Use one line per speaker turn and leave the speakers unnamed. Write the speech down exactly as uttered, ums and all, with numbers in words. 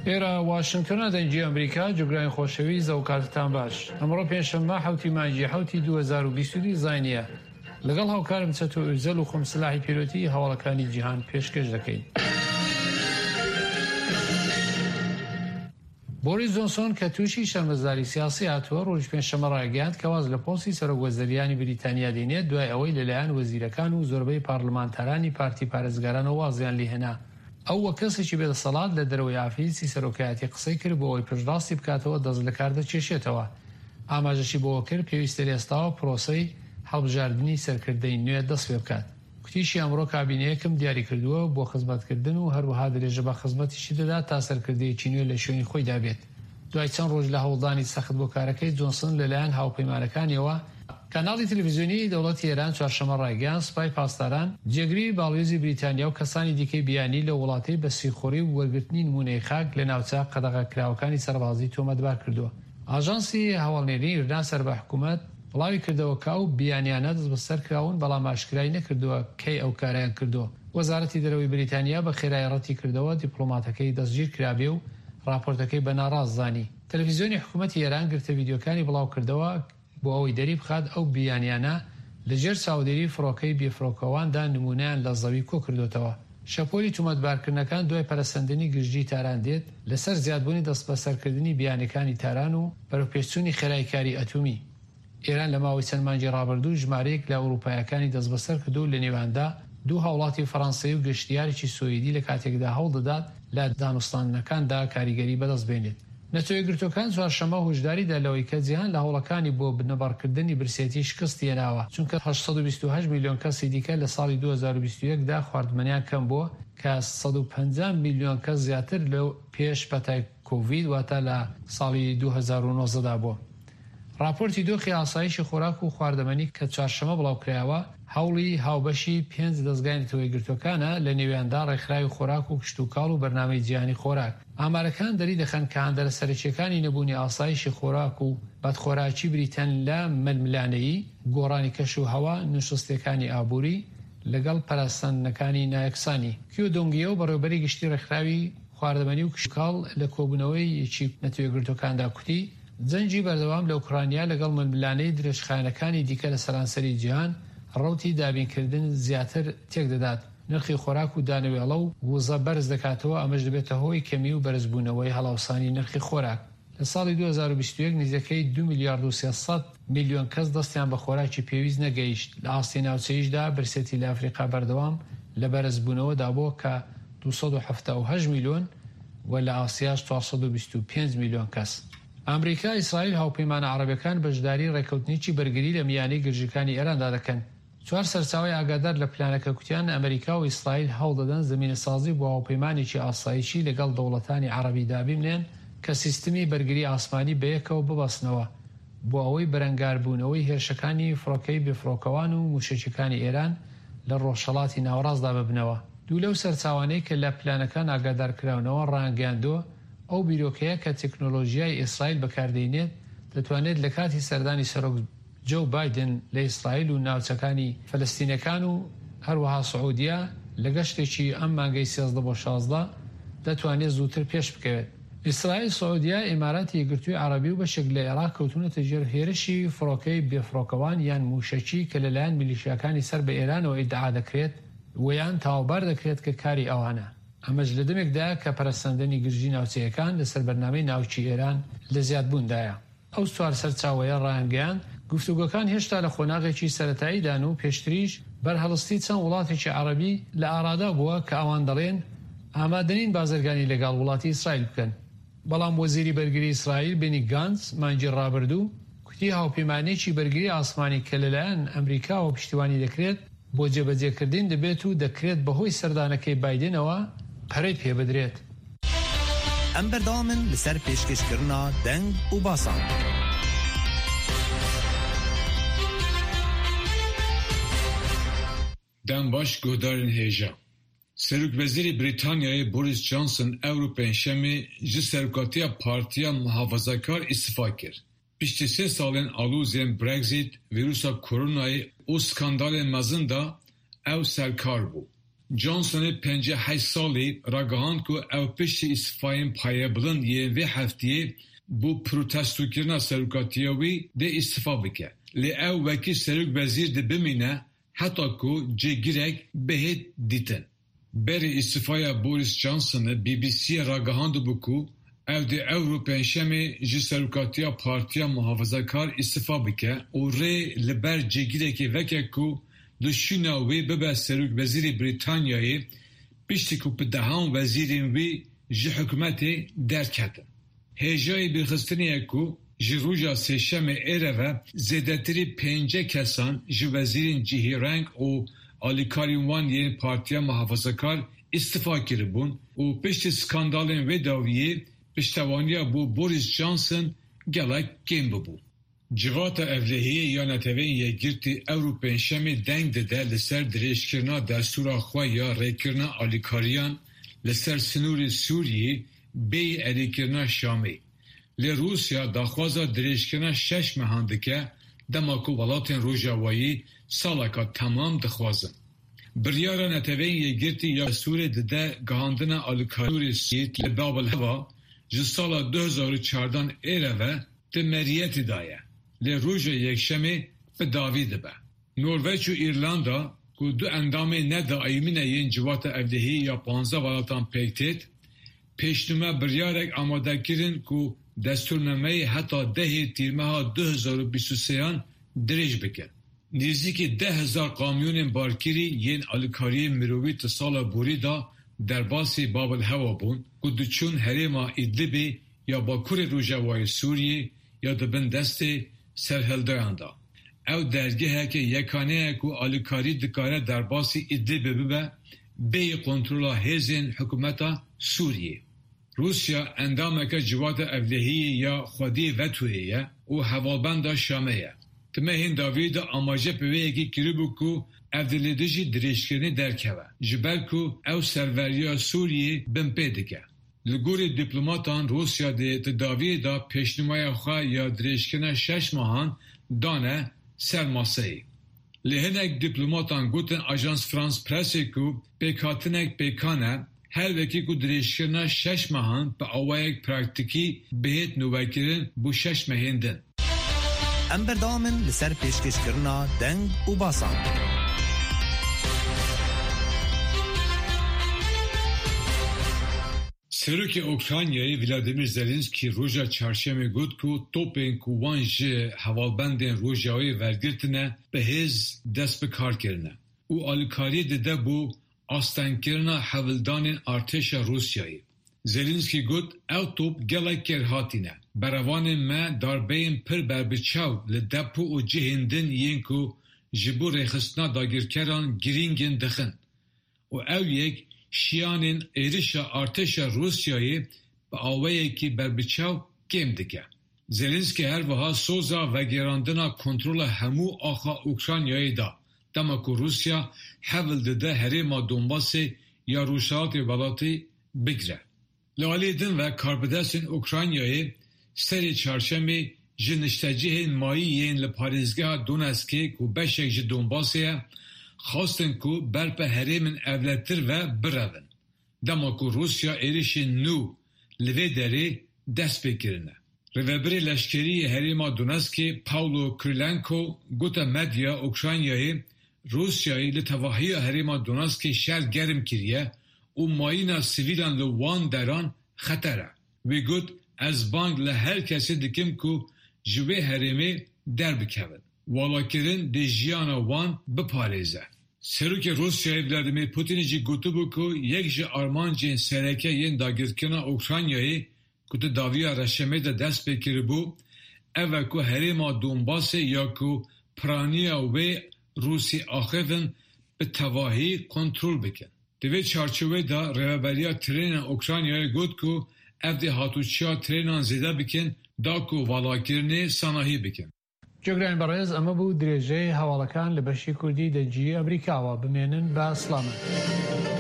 ئێرە واشنگتۆنە دەنگی ئەمریکا جوگرانی خۆشەویست و کاتتان باش. ئەمڕۆ پێنجشەممە حوتی مانگی حوتی دوو هەزار و بیست و دوو زاینیە لەگەڵ هاوکارم چەتۆ ئوزەل و خۆم سلاحی پیرۆتی هەواڵەکانی جیهان پێشکەش دەکەین. بۆریس جۆنسۆن کە تووشی شەرمەزاری سیاسی هاتووە ڕۆژی پێنجشەممە ڕایگەیاند کە واز لە پۆستی سەرۆکوەزیریانی بریتانیا دێنێت دوای ئەوەی لەلایەن وەزیرەکان و زۆربەی پارلمانتارانی پارتی پارێزگارانەوە وازیان لێهێنا. ئەو وە کەسێکی بێدەسەڵات لە دەرەوەی ئافریسی سەرۆکایەتی قسەی کرد بۆ ئەوەی پشتڕاستی بکاتەوە دەست لە کار دەچێشێتەوە. ئاماژەشی بۆەوە کرد پێویستە ئێستاوە پرۆسەی هەڵبژاردننی سەرکردەی نوێ دەست پێ بکات. کوتیشی ئەمڕۆ کابینەیەکم دیاری کردووە بۆ خزمەتکردن و هەروەها درێژە بە خزمەتیشی دەدات تا سەرکردەیەکی نوێ لە شوێنی خۆی دابێت. دوای چەند ڕۆژ لە هەوڵدانی سەخت بۆ کارەکەی جۆنسن لەلایەن هاوپەیمانەکانیەوە کاناڵی تەلەڤیزیۆنی دەوڵەتی ئێران چوارشەممە ڕایگەیاند سوپای پاسداران جێگری باڵێزی بریتانیا و کەسانی دیکەی بیانی لە وڵاتی بە سیخۆری و وەرگرتنی نمونەی خاک لە ناوچە قەدەغەکراوەکانی سەربازی تۆمەتبار کردووە. ئاژانسی هەواڵنێری ئێران سەر بە حکوومەت بڵاوی کردەوە کە ئەو بیانیانە دەست بەسەر کراون بەڵام ئاشکرای نەکردووە کەی ئەو کارایان کردووە. وەزارەتی دەرەوەی بریتانیا بە خێرایی ڕەتی کردەوە دیپلۆماتەکەی دەستگیر کرابێ و راپۆرتەکەی بە ناڕاست زانی. تەلەڤیزیۆنی حکوومەتی ئێران گرتە ڤیدیۆکانی بڵاو کردەوە بۆ ئەوەی دەری بخات ئەو بیانیانە لەژێر چاودێری فڕۆکەی بێفرۆکەواندا نمونەیان لە زەوی کۆ کردوتەوە. شەپۆلی تومەتبارکردنەکان دوای پەرەسەندنی گژی تاران دێت لەسەر زیادبوونی دەست بەسەرکردنی بیانەکانی تاران و بەرەوپێچوونی خێراییکاری ئەتومی. ئێران لە ماوەی چەند مانگی ڕابردوو ژمارەیەک لە ئەوروپایەکانی دەست بەسەر کردو لە نێواندا دوو هاوڵاتی فەڕەنسایی و گەشتیارێکی سوئیدی لە کاتێکدا هەوڵ دەدات لە دانوستانەکاندا کاریگەری بەدەست بێنێت. نەتۆی گرتوەکان چوارشەممە هۆشداریدا لەوەی کە جیهان لە هەوڵەکانی بۆ بنەبارکردنی برسێتی شکستی هێناوە چونکە هەشت سەد و بیست و هەشت میلیۆن کەسی دیکە لە ساڵی دوو هەزار و بیست و یەکدا خواردنمەنیان کەم بووە کە سەد و پەنجا میلیۆن کەس زیاتر لەو پێش پەتای کۆڤید واتە لە ساڵی دوو هەزار و نۆزدەدا بووە. راپۆرتی دۆخی ئاسایشی خۆراک و خواردەمەنی کە چوارشەممە بڵاوکرایەوە هەوڵی هاوبەشی پێنج دەستگای نەتەوەی گرتوەکانە لە نێویاندا ڕێکخراوی خۆراک و کشتتوکاڵ و بەرنامەی جیهانی خۆراک. ئامارەکان دەری دەخەن کە هەندەرە سەرچیەکانی نەبوونی ئاسایشی خۆراک و بەدخۆراکی بریتەن لە مەلملانەیی، گۆڕانی کەش و هەوا، نوشستەکانی ئابووری لەگەڵ پەرەسەندنەکانی نایەکسانی. کیۆ دۆنگیە و بەڕێوەبەری گشتی ڕێکخراوی خواردەمەنی و کشتتوکاڵ لە کۆبوونەوەی یەکی نەتەوەی گرتوەکاندا کوتی جەنگی بەردەوام لە ئوکرانیا لەگەڵ مەلملانەی درێژخایەنەکانی دیکە لە سەرانسەری جیهان ڕەوتی دابینکردن زیاتر تێک دەدات. نرخی خۆراک و دانەوێڵە و وزە بەرز دەکاتەوە ئەمەش دەبێتە هۆی کەمی و بەرزبوونەوەی هەڵاوسانی نرخی خۆراک. لە ساڵی دوو هەزار و بیست و یەک نزیکەی دوو میلیارد و سێسەد میلیۆن کەس دەستیان بە خۆراکی پێویست نەگەیشت. لە ئاسیای ناوچەیشدا برسێتی لە ئەفریقا بەردەوام لە بەرزبوونەوەدا بووە کە دوو سەد و هەفتە و هەشت میلیۆن و لە ئاسیاش چوار سەد و بیست و پێنج میلیۆن کەس. ئەمریکا ئیسرائیل هاوپەیمانە عەرەبیەکان بەشداری ڕێکەوتنیی بەرگری لە میانەی گرژەکانی ئێراندا دەکەن. چوار سەرچاوی ئاگادار لە پلانەکە کوتیان ئەمریکا و ئیسرائیل هەوڵ دەدەن زمینەسازی بۆ هاوپەیمانێکی ئاسایشی لەگەڵ دەوڵەتانی عەرەبی دابینێن کە سیستمی بەرگری ئاسمانی بەیەکەوە ببەستنەوە بۆ ئەوەی بەرەنگاربوونەوەی هێرشەکانی فڕۆکەی بێفڕۆکەوان و موشەکیەکانی ئێران لە ڕۆژهەڵاتی ناوەڕاستدا ببنەوە. دوو لەو سەرچاوانەی کە لە پلانەکان ئاگادارکراونەوە ڕاگەیاندووە ئەو بیرۆکەیە کە تەکنۆلۆژیای ئیسرائیل بەکاردێنێت دەتوانێت لە کاتی سەردانی سەرۆک جۆ بایدن لە ئیسرائیل و ناوچەکانی فەلەستینەکان و هەروەها سعودیا لە گەشتێکی ئەم مانگەی سێزدە بۆ شازدە دەتوانێت زووتر پێش بکەوێت. ئیسرائیل، سعودیا، ئیماراتی یەکگرتووی عەرەبی و بەشێک لە عێراق کەوتونەتە ژێر هێرشی فڕۆکەی بێفڕۆکەوان یان موشەکی کە لەلایەن میلیشیاکانی سەر بە ئێرانەوە ئیدعا دەکرێت ویان تاوەبار دەکرێت کە کاری ئەوانە. ئەمەش لە دەمێکدا کە پەرەسەندنی گرژی ناوچەیەکان لەسەر بەرنامەی ناوچی ئێران لە زیادبووندایە. ئەو چوار سەرچاوەیە ڕایانگەیاند گفتوگۆکان هێشتا لە خۆناغێکی سەرەتاییدان و پێشتریش بەرهەڵستی چەند وڵاتێکی عەرەبی لە ئارادا بووە کە ئەوان دەڵێن ئامادەنین بازرگانی لەگەڵ وڵاتی ئیسرائیل بکەن. بەڵام وەزیری بەرگری ئیسرائیل بێنی گانس مانگی ڕابردوو کوتی هاوپەیمانێکی بەرگری ئاسمانی کە لەلایەن ئەمریکاوە پشتیوانی دەکرێت بۆ جێبەجێکردن دەبێت و دەکرێت بەهۆی سەردانەکەی بایدنەوە پەرەی پێ بدرێت.
ئەم بەردەوامن لەسەر پێشکەشکردنا دەنگ و باسان.
دەنگ باش گۆدارن هێژە. سەرۆکوەزیری بریتانیایê Boris Johnson ew pênşemê ji serokatiya Partiya Muhafazakar îstifa kir. Piştî sê salên alûzên Brexit, vîrusa koronayê û skandalên mezin da ew serkar bû. جانسون پنجاه و هشت سالی راگهاند که او پشت استفاین پایه بلند یه وی هفتیه بو پروتستو کرنا سروکاتیوی ده استفا بکه. لی او وکی سروک وزیر ده بمینه حتی که جگیرک بهت دیتن. بری استفای بوریس جانسون بی بی سی راگهاند بکو او ده اوروپین شمی جی سروکاتیا پارتیا محافظه‌کار استفا بکه و ری لبر جگیرک وکه که دشونا وی ببه سروک وزیر بریتانیایی پیشتی که پدهان وزیرین وی جی حکومت درکتن. هجای بخستنیه که جی روژا سشم ایره و زیدتری پنجه کسان جی وزیرین جیهی رنگ و آلیکارین وان یه پارتیا محافظه‌کار استفا کربون و پشت سکاندالین و داویه پشتوانیا بو بوریس جانسون گلک گیم ببو. جوات evlehiyê ya netewên yekgirtî Ewropeyên Şemê deng dide li ser dirêjkirina destûra xwe ya rêkirina alîkariyan li ser sinûrê Sûriyê bêyî erêkirina Şamê. Lê Rûsya daxwaza dirêjkirina şeş mehan dike dema ku welatên Rojavayî saleka temam dixwazin. Biryara netewên yekgirtî ya Sûrê dide gihandina alîkariyê Sûriyê li Babelheva ji sala du hezar û çardan êre ve di meriyetî daye. Li roja yekşemê bi davî dibe. Norveç û İrlanda ku du endamê nedaîmîne yên civata evlehiyê ya panzdeh welatan pêk têt, pêşnûme biryarek amadekirin ku destûrnameyê heta dehê tîrmeha du hezar û bîst û sêyan dirêj bikin. Nêzîkî deh hezar kamyonên barkîrî yên alîkariyê mirovî ti sala borî da derbasî Babelheva bûn ku diçûn herêma İdlibê ya Bakurê Rojavayê Sûriyê ya dibin destê serhildayan da. Ew dergeheke yekaneyek ku alîkarî dikare derbasî İdlibê bibe bêyî kontrola hêzên hikûmeta Sûriyê. Rusya endameke civata evlehiyê ya Xwedî vetoyê ye û hevalbenda Şamê ye. Timehên davî de amaje pêveyekî kiribû ku ev dilê de jî dirêjkirinê derkeve. Ji ber ku ew serveriya Sûriyê bin pê dike. Li gorî diplomatan Rusya dê ti daviyê da pêşnîmaya xwe ya dirêjkirina şeş mehan dane ser maseyê. Li hinek diplomatan gotin Ajans France Pressê ku pêkhatinek pêkan e her vekî ku dirêjkirina şeş mehan bi awayek praktikî bihêt nûvekirin bu şeş mehên din.
Em berdamın li ser pêşkêşkirina deng û basan.
Serokê Ukraynayê Vladimir Zelenskî roja çarşemê got ku topên ku wan ji hevalbendên Rojavayê vergirtine bi hêz dest bi kar kirine û alîkariyê dide bu astenkirina hevildanên artêşa Rusyayê. Zelenskî got ew top gelek kêr hatîne. Berevanên me darbeyên pir berbiçav li depo û cihên din yên ku ji bo rêxistina dagirkeran girîngên dixin û ew yek şiyanên êrişa artêşa Rusyayê bi awayekî berbiçav kêm dike. Zelenskî her wiha soza vegerandina kontrola hemû axa Ukraynayê da dema ku Rusya hevil dide herêma Donbasê ya Rûşhilatê welatî bigire. Li alî din ve karbidestên Ukraynayê serê çarşemê ji niştecihên mayî yên li parêzgeha Donetskê ku beşek ji Donbasê ye xastin ku berpe herêmin evletir ve birevin. Dema ku Rusya êrişên nû li vê derê dest pê kirine. Rêveberê leşkerî herêma Donetskê Pavlo Krylenko gote medya Ukraynayê Rusyayê li tevahiya herêma Donetskê şer germ kiriye û mayîna sivîlan li wan deran xeter e. Wê got ez bang li her kesê dikim ku ji wê herêmê derbikevin. Walakirin dê jiyana wan biparêze. Serokê Rusyayê Vladimir Putinê jî gotibû ku yek ji armancên sereke yên dagirkirina Ukraynayê ku di daviya reşemê de dest pê kiribû ev e ku herêma Donbasê ya ku piraniya wê Rûsî axivin bi tevahî kontrol bikin. Di vê çarçovê da rêveberiya trênên Ukraynayê got ku ev dê hatûçiya trênan zêde bikin da ku valakirinê sanahî bikin.
جۆگران بەڕێز ئەمە بوو درێژەی هەواڵەکان لە بەشی کوردی دەنجی ئەمریکاوە بمێنن بە سڵامە.